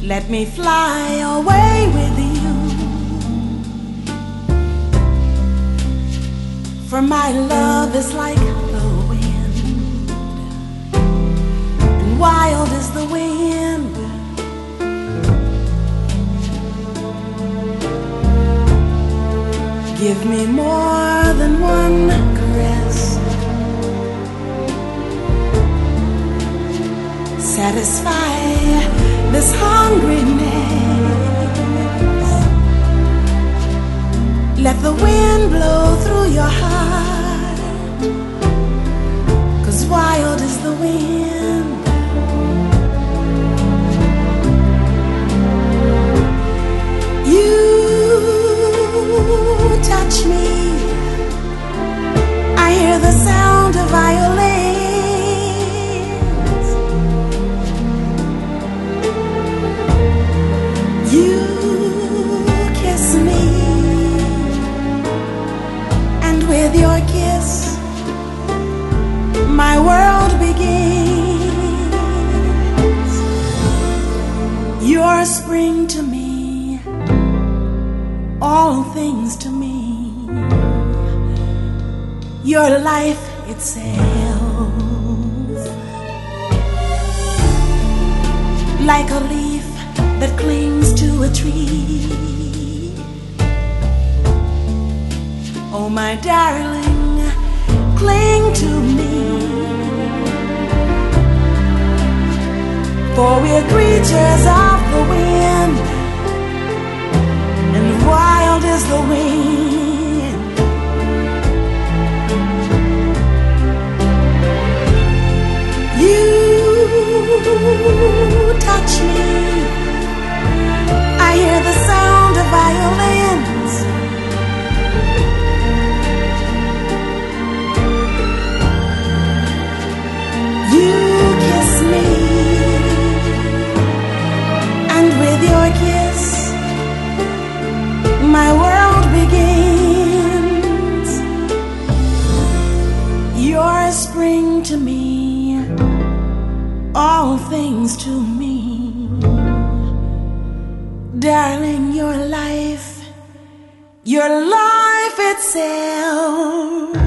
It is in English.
Let me fly away with you, for my love is like the wind, and wild is the wind. Give me more than one caress, satisfy this hungriness. Let the wind blow through your heart, 'cause wild is the wind. You touch me, I hear the sound of violins. You kiss me, and with your kiss my world begins. You're spring to me, all things to me. Your life itself, like a leaf that clings to a tree. Oh, my darling, cling to me, for we're creatures of the wind, and wild is the wind. You touch me, I hear the sound of violins. You kiss me, and with your kiss my world begins. You're spring to me, all things to me. Darling, your life itself.